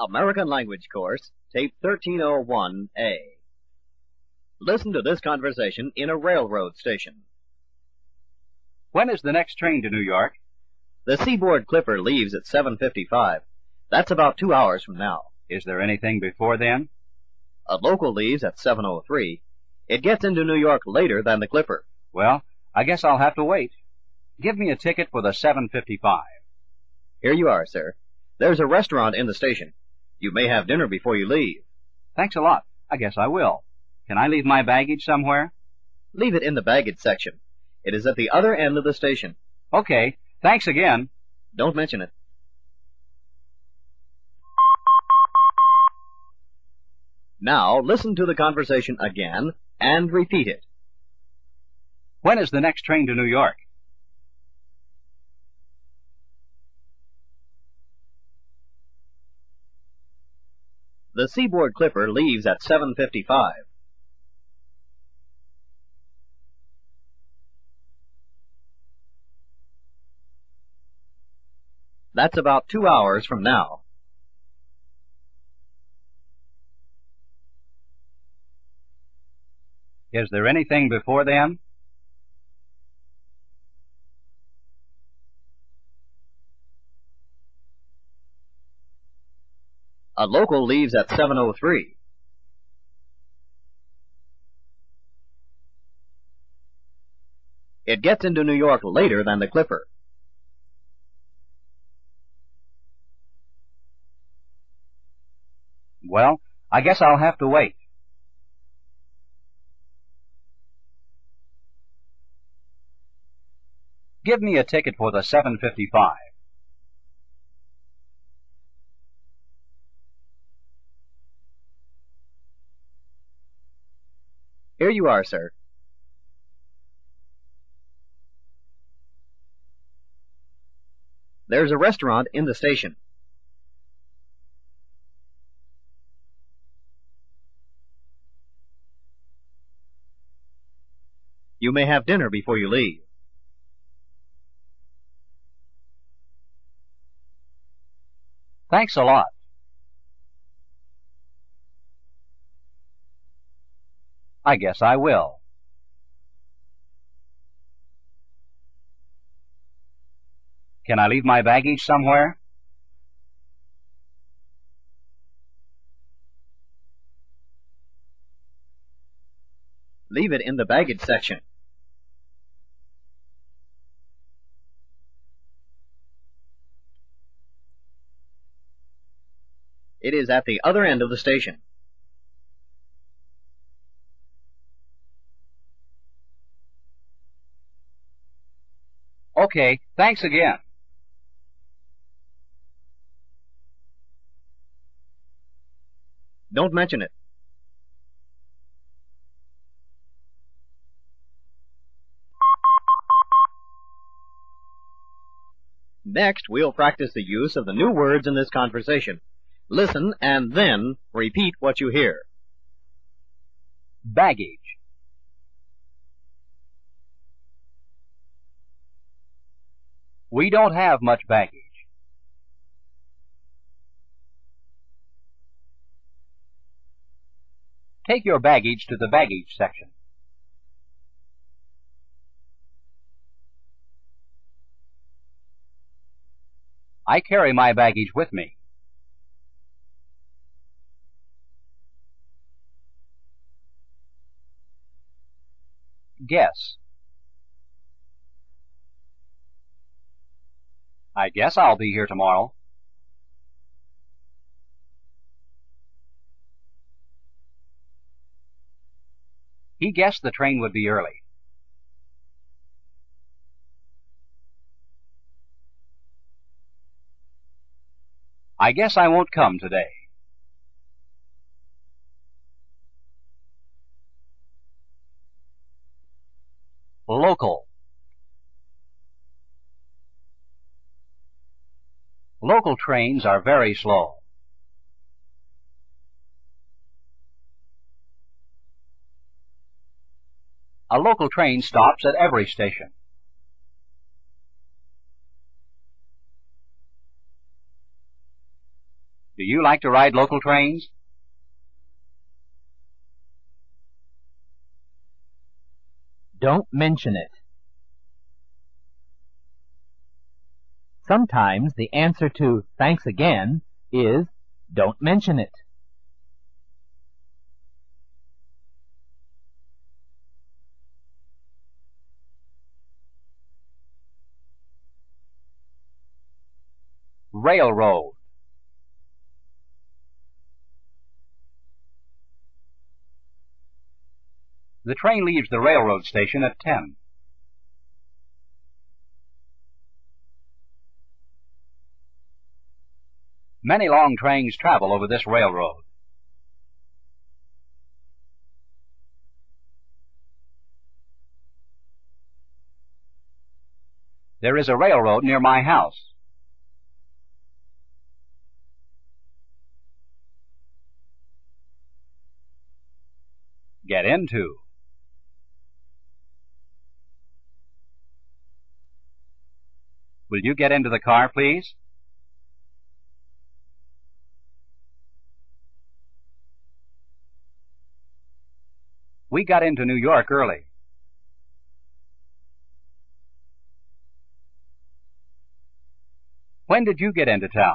American Language Course, Tape 1301A. Listen to this conversation in a railroad station. When is the next train to New York? The Seaboard Clipper leaves at 7:55. That's about 2 hours from now. Is there anything before then? A local leaves at 7:03. It gets into New York later than the Clipper. Well, I guess I'll have to wait. Give me a ticket for the 7:55. Here you are, sir. There's a restaurant in the station. You may have dinner before you leave. Thanks a lot. I guess I will. Can I leave my baggage somewhere? Leave it in the baggage section. It is at the other end of the station. Okay. Thanks again. Don't mention it. Now, listen to the conversation again and repeat it. When is the next train to New York? The Seaboard Clipper leaves at 7:55. That's about 2 hours from now. Is there anything before then? A local leaves at 7:03. It gets into New York later than the Clipper. Well, I guess I'll have to wait. Give me a ticket for the 7:55. Here you are, sir. There's a restaurant in the station. You may have dinner before you leave. Thanks a lot. I guess I will. Can I leave my baggage somewhere? Leave it in the baggage section. It is at the other end of the station. Okay, thanks again. Don't mention it. Next, we'll practice the use of the new words in this conversation. Listen and then repeat what you hear. Baggage. We don't have much baggage. Take your baggage to the baggage section. I carry my baggage with me. Guess. I guess I'll be here tomorrow. He guessed the train would be early. I guess I won't come today. Local. Local trains are very slow. A local train stops at every station. Do you like to ride local trains? Don't mention it. Sometimes the answer to thanks again is don't mention it. Railroad. The train leaves the railroad station at 10. Many long trains travel over this railroad. There is a railroad near my house. Get into. Will you get into the car, please? We got into New York early. When did you get into town?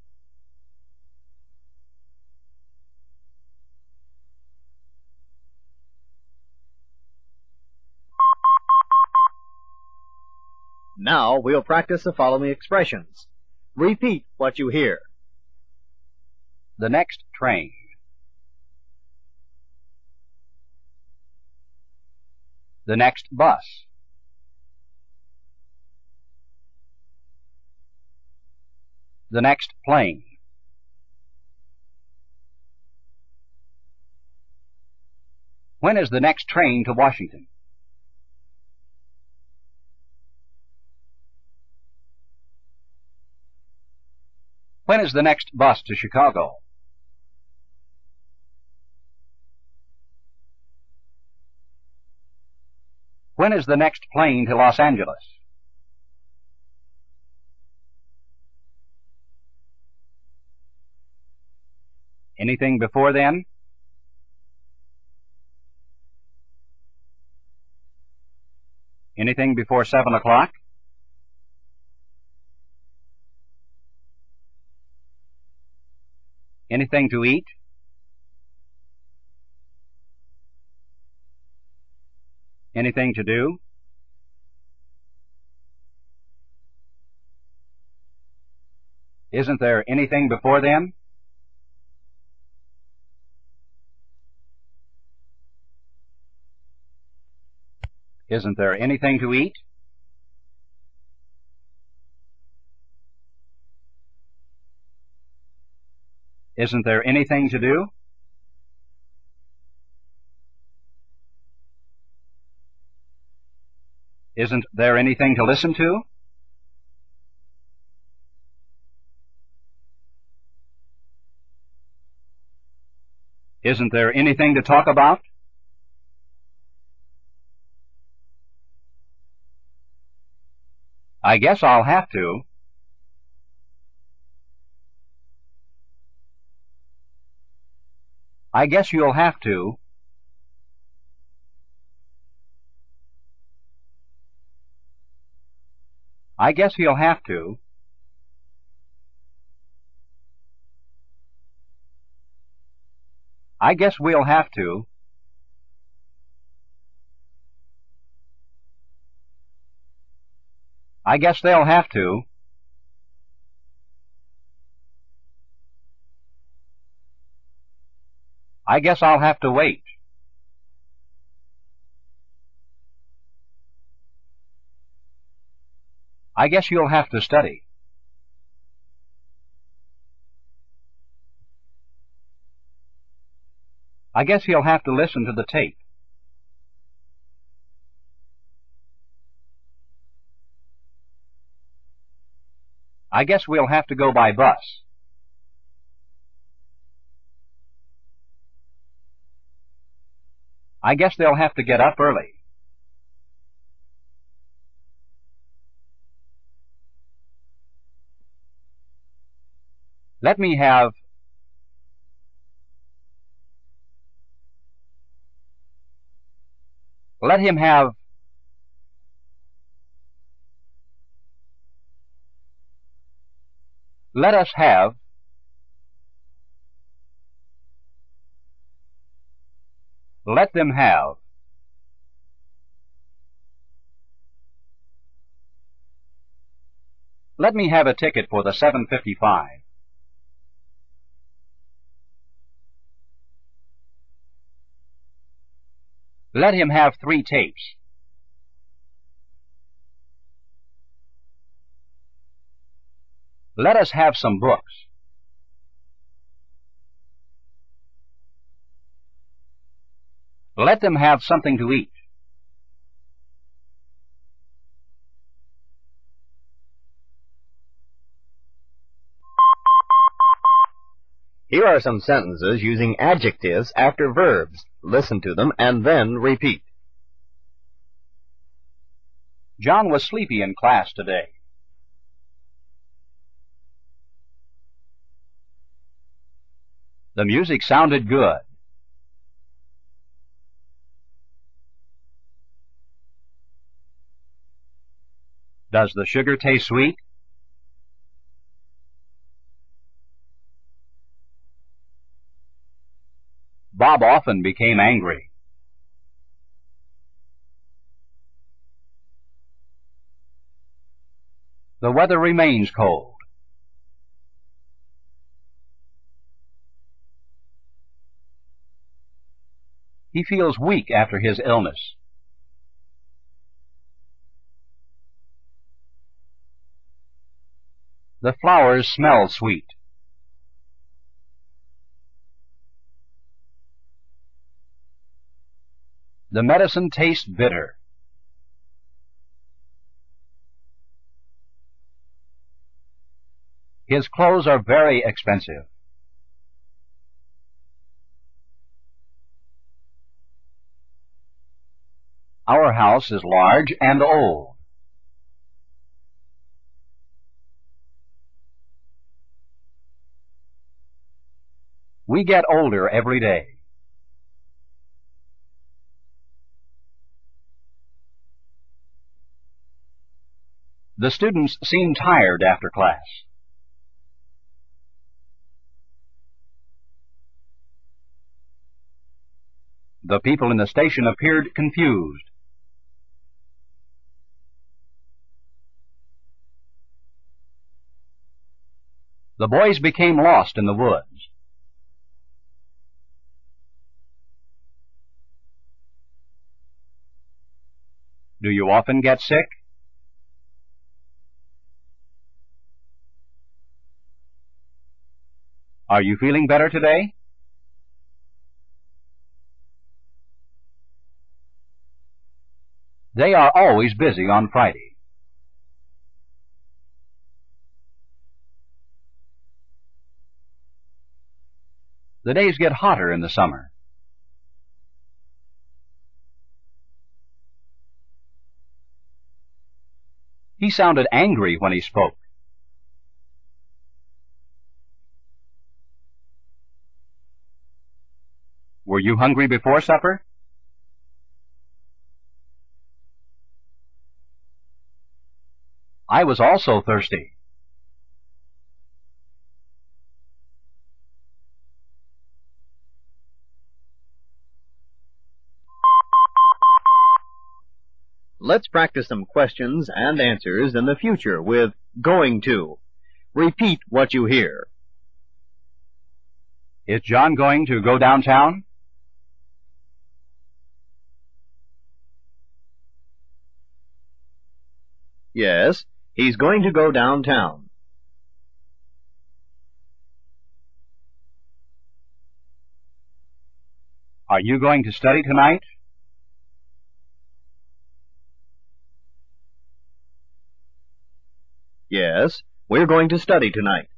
Now we'll practice the following expressions. Repeat what you hear. The next train. The next bus. The next plane. When is the next train to Washington? When is the next bus to Chicago? When is the next plane to Los Angeles? Anything before then? Anything before 7 o'clock? Anything to eat? Anything to do? Isn't there anything before then? Isn't there anything to eat? Isn't there anything to do? Isn't there anything to listen to? Isn't there anything to talk about? I guess I'll have to. I guess you'll have to. I guess he'll have to. I guess we'll have to. I guess they'll have to. I guess I'll have to wait. I guess you'll have to study. I guess he'll have to listen to the tape. I guess we'll have to go by bus. I guess they'll have to get up early. Let me have Let him have. Let us have. Let them have. Let me have a ticket for the 7:55. Let him have 3 tapes. Let us have some books. Let them have something to eat. Here are some sentences using adjectives after verbs. Listen to them and then repeat. John was sleepy in class today. The music sounded good. Does the sugar taste sweet? Bob often became angry. The weather remains cold. He feels weak after his illness. The flowers smell sweet. The medicine tastes bitter. His clothes are very expensive. Our house is large and old. We get older every day. The students seem tired after class. The people in the station appeared confused. The boys became lost in the woods. Do you often get sick? Are you feeling better today? They are always busy on Friday. The days get hotter in the summer. He sounded angry when he spoke. Were you hungry before supper? I was also thirsty. Let's practice some questions and answers in the future with going to. Repeat what you hear. Is John going to go downtown? Yes, he's going to go downtown. Are you going to study tonight? Yes, we're going to study tonight.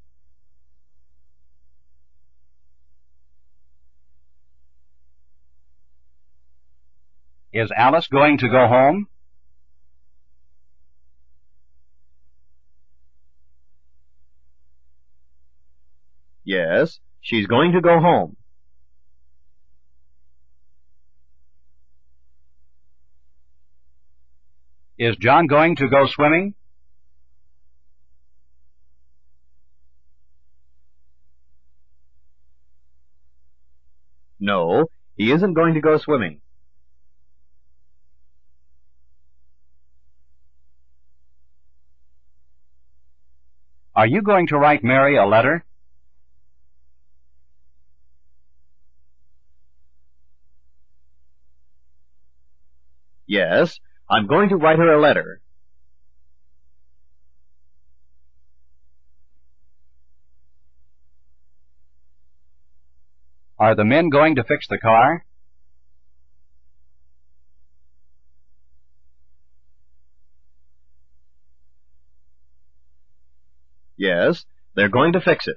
Is Alice going to go home? Yes, she's going to go home. Is John going to go swimming? No, he isn't going to go swimming. Are you going to write Mary a letter? Yes, I'm going to write her a letter. Are the men going to fix the car? Yes, they're going to fix it.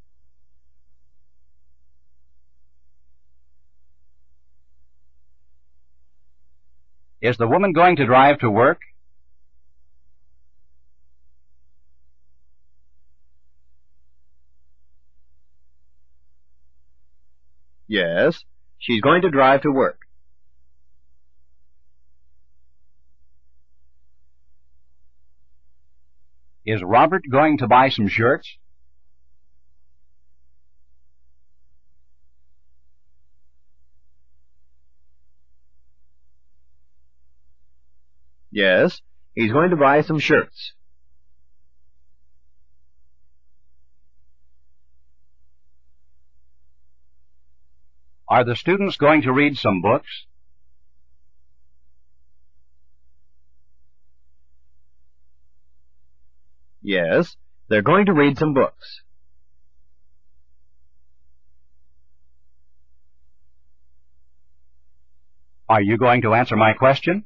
Is the woman going to drive to work? Yes, she's going to drive to work. Is Robert going to buy some shirts? Yes, he's going to buy some shirts. Are the students going to read some books? Yes, they're going to read some books. Are you going to answer my question?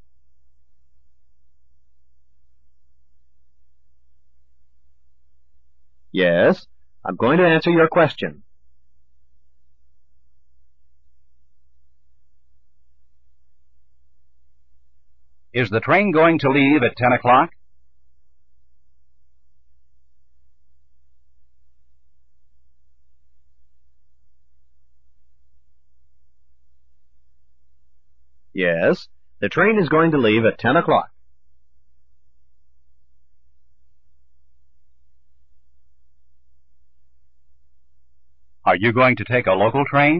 Yes, I'm going to answer your question. Is the train going to leave at 10 o'clock? Yes, the train is going to leave at 10 o'clock. Are you going to take a local train?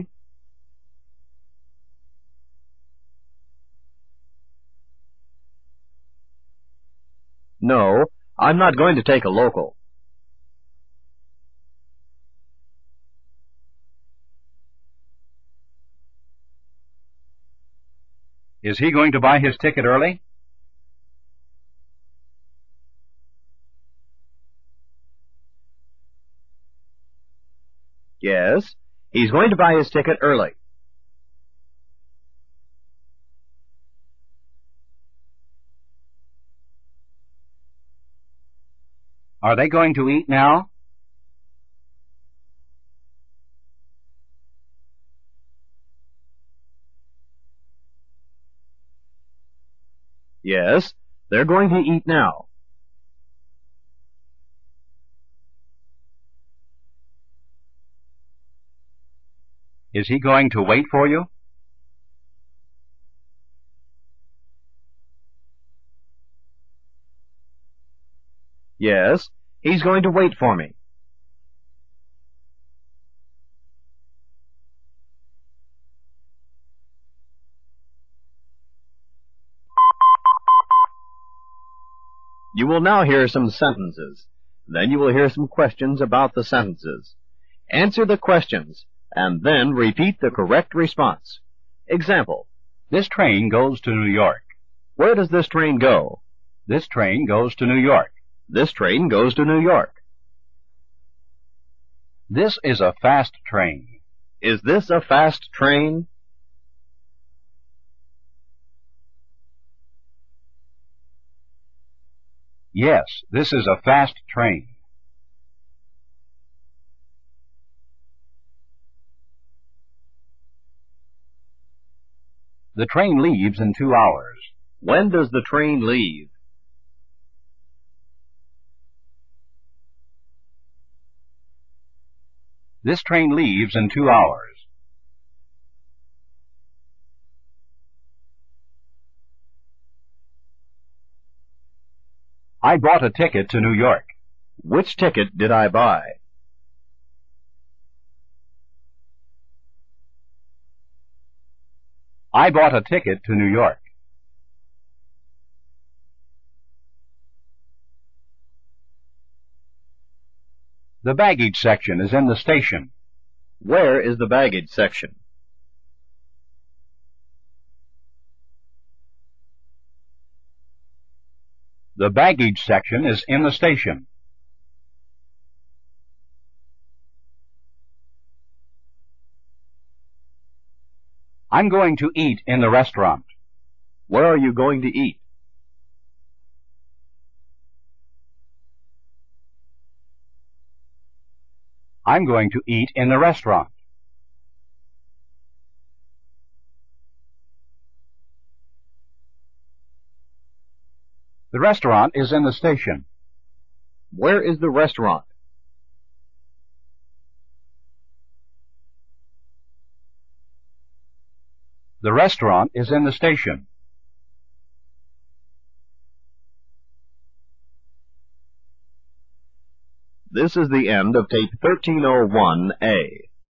No, I'm not going to take a local. Is he going to buy his ticket early? Yes, he's going to buy his ticket early. Are they going to eat now? Yes, they're going to eat now. Is he going to wait for you? Yes, he's going to wait for me. You will now hear some sentences. Then you will hear some questions about the sentences. Answer the questions, and then repeat the correct response. Example: This train goes to New York. where does this train go? This train goes to New York. This train goes to New York. This is a fast train. Is this a fast train? Yes, this is a fast train. The train leaves in 2 hours. When does the train leave? This train leaves in 2 hours. I bought a ticket to New York. Which ticket did I buy? I bought a ticket to New York. The baggage section is in the station. Where is the baggage section? The baggage section is in the station. I'm going to eat in the restaurant. Where are you going to eat? I'm going to eat in the restaurant. The restaurant is in the station. Where is the restaurant? The restaurant is in the station. This is the end of tape 1301A.